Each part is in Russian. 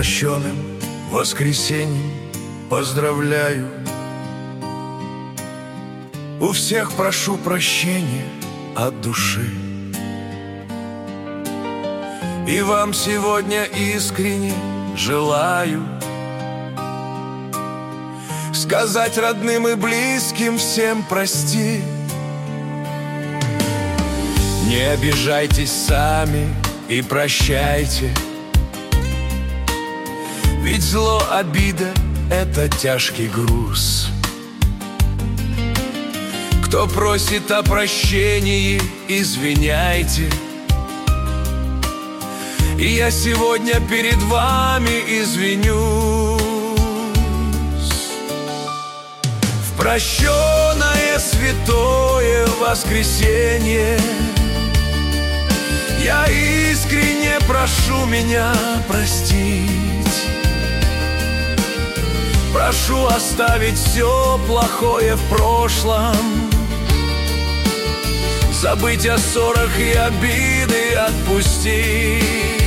прощенным воскресеньем поздравляю. У всех прошу прощения от души. И вам сегодня искренне желаю сказать родным и близким всем прости. Не обижайтесь сами и прощайте, ведь зло, обида — это тяжкий груз. Кто просит о прощении, извиняйте. И я сегодня перед вами извинюсь. В прощенное святое воскресенье я искренне прошу меня простить. Прошу оставить все плохое в прошлом, забыть о ссорах и обиды отпустить.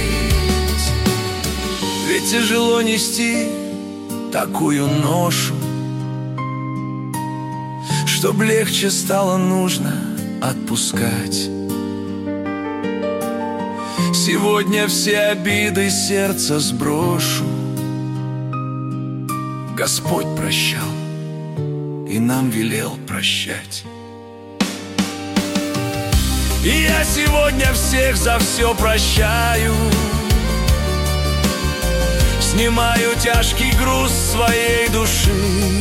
Ведь тяжело нести такую ношу, чтоб легче стало, нужно отпускать. Сегодня все обиды сердца сброшу. Господь прощал и нам велел прощать. И я сегодня всех за все прощаю, снимаю тяжкий груз своей души.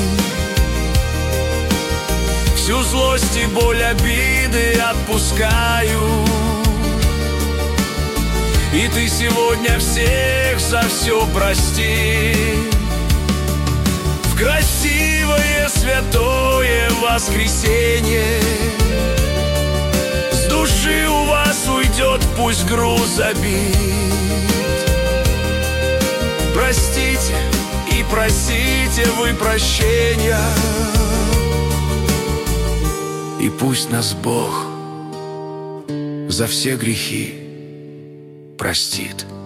Всю злость и боль, обиды отпускаю. И ты сегодня всех за все прости. В красивое святое воскресенье с души у вас уйдет пусть груз обид. Простите и просите вы прощения, и пусть нас Бог за все грехи простит.